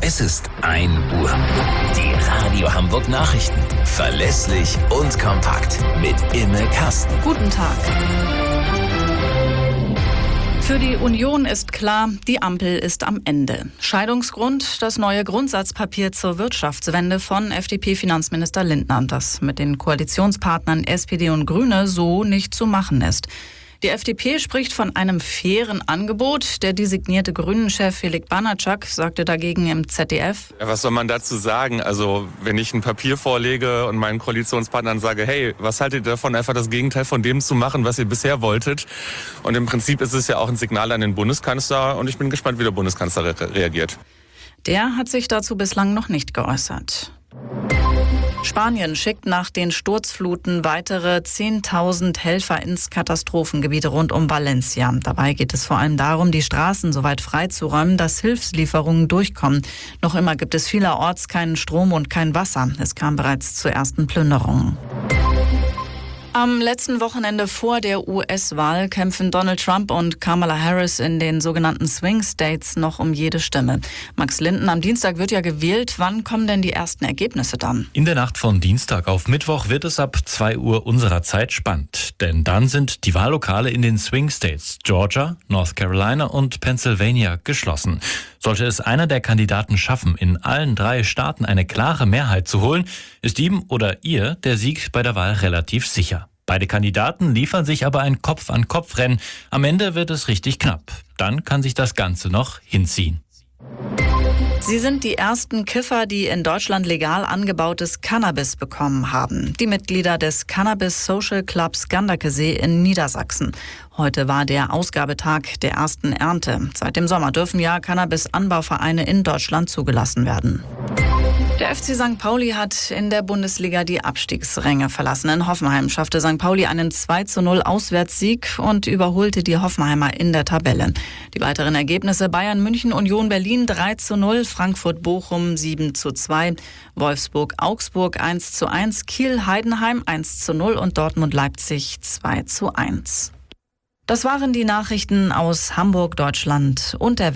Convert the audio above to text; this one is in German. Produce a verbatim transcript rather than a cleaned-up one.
Es ist ein Uhr. Die Radio Hamburg Nachrichten. Verlässlich und kompakt. Mit Imme Kasten. Guten Tag. Für die Union ist klar, die Ampel ist am Ende. Scheidungsgrund: das neue Grundsatzpapier zur Wirtschaftswende von F D P-Finanzminister Lindner, das mit den Koalitionspartnern S P D und Grüne so nicht zu machen ist. Die F D P spricht von einem fairen Angebot. Der designierte Grünen-Chef Felix Banatschak sagte dagegen im Z D F: Ja, was soll man dazu sagen? Also wenn ich ein Papier vorlege und meinen Koalitionspartnern sage, hey, was haltet ihr davon, einfach das Gegenteil von dem zu machen, was ihr bisher wolltet? Und im Prinzip ist es ja auch ein Signal an den Bundeskanzler und ich bin gespannt, wie der Bundeskanzler re- reagiert. Der hat sich dazu bislang noch nicht geäußert. Spanien schickt nach den Sturzfluten weitere zehntausend Helfer ins Katastrophengebiet rund um Valencia. Dabei geht es vor allem darum, die Straßen so weit freizuräumen, dass Hilfslieferungen durchkommen. Noch immer gibt es vielerorts keinen Strom und kein Wasser. Es kam bereits zu ersten Plünderungen. Am letzten Wochenende vor der U S-Wahl kämpfen Donald Trump und Kamala Harris in den sogenannten Swing States noch um jede Stimme. Max Linden, am Dienstag wird ja gewählt. Wann kommen denn die ersten Ergebnisse dann? In der Nacht von Dienstag auf Mittwoch wird es ab zwei Uhr unserer Zeit spannend. Denn dann sind die Wahllokale in den Swing States Georgia, North Carolina und Pennsylvania geschlossen. Sollte es einer der Kandidaten schaffen, in allen drei Staaten eine klare Mehrheit zu holen, ist ihm oder ihr der Sieg bei der Wahl relativ sicher. Beide Kandidaten liefern sich aber ein Kopf-an-Kopf-Rennen. Am Ende wird es richtig knapp. Dann kann sich das Ganze noch hinziehen. Sie sind die ersten Kiffer, die in Deutschland legal angebautes Cannabis bekommen haben. Die Mitglieder des Cannabis Social Clubs Ganderkesee in Niedersachsen. Heute war der Ausgabetag der ersten Ernte. Seit dem Sommer dürfen ja Cannabis-Anbauvereine in Deutschland zugelassen werden. Der F C Sankt Pauli hat in der Bundesliga die Abstiegsränge verlassen. In Hoffenheim schaffte Sankt Pauli einen zwei zu null Auswärtssieg und überholte die Hoffenheimer in der Tabelle. Die weiteren Ergebnisse: Bayern München Union Berlin drei zu null, Frankfurt Bochum sieben zu zwei, Wolfsburg Augsburg eins zu eins, Kiel Heidenheim eins zu null und Dortmund Leipzig zwei zu eins. Das waren die Nachrichten aus Hamburg, Deutschland und der